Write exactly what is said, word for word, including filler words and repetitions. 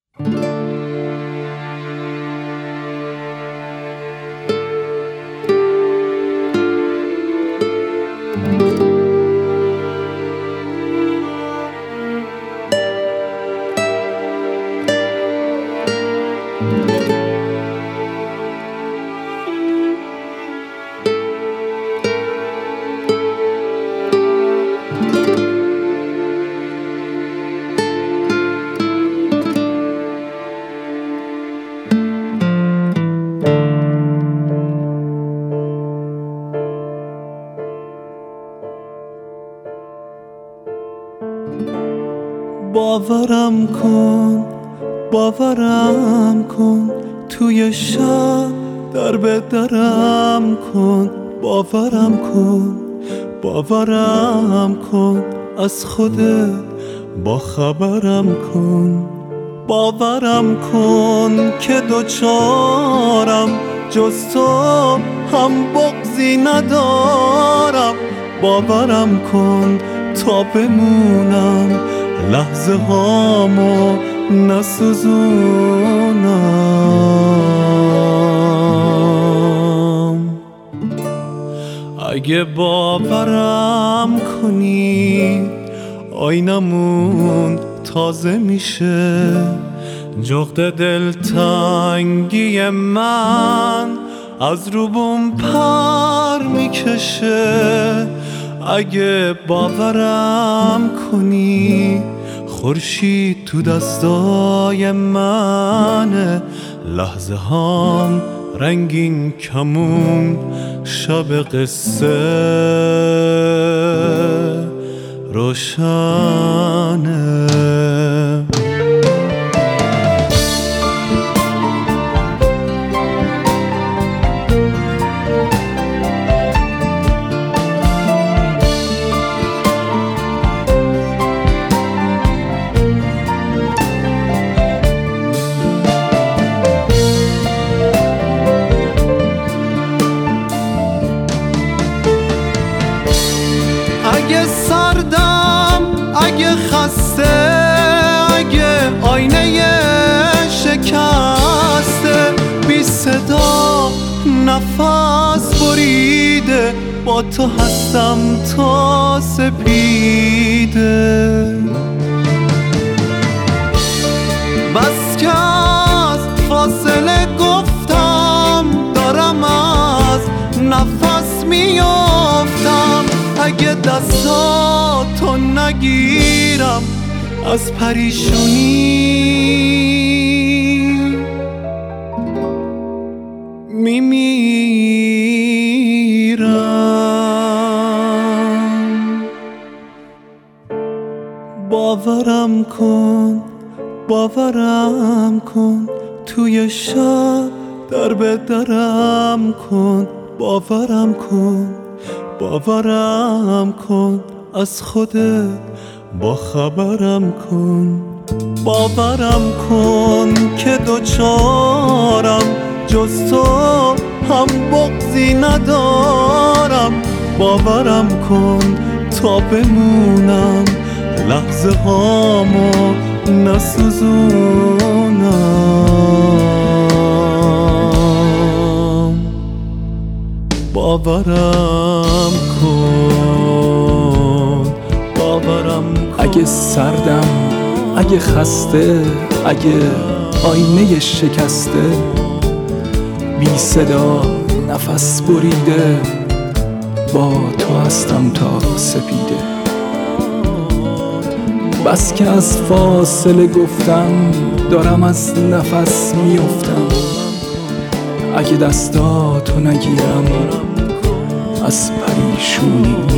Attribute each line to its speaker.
Speaker 1: باورم کن باورم کن توی شب در به درم کن، باورم کن باورم کن از خودت با خبرم کن، باورم کن که دوچارم جز تو هم بغضی ندارم، باورم کن تا بمونم لحظه هامو نسوزونم. اگه باورم کنی آینمون تازه میشه، جغد دلتنگی من از روبون پر میکشه. اگه باورم کنی خورشید تو دستای منه، لحظه هام رنگین کمون شب قصه روشنه. اگه سردم، اگه خسته، اگه آینه شکسته، بی صدا نفس بریده، با تو هستم تا سپیده. بس که از فاصله گفتم دارم از نفس میافتم. اگه دستاتو نگیرم از پریشونی میمیرم. باورم کن باورم کن توی شب در به درم کن، باورم کن باورم کن از خودت با خبرم کن، باورم کن که دوچارم جز تو هم بغضی ندارم، باورم کن تا بمونم لحظه هامو نسوزونم. باورم کن باورم کن.
Speaker 2: اگه سردم، اگه خسته، اگه آینه شکسته، بی صدا نفس بریده، با تو هستم تا سپیده. بس که از فاصله گفتم دارم از نفس میافتم. اگه دستاتو نگیرم از پریشونی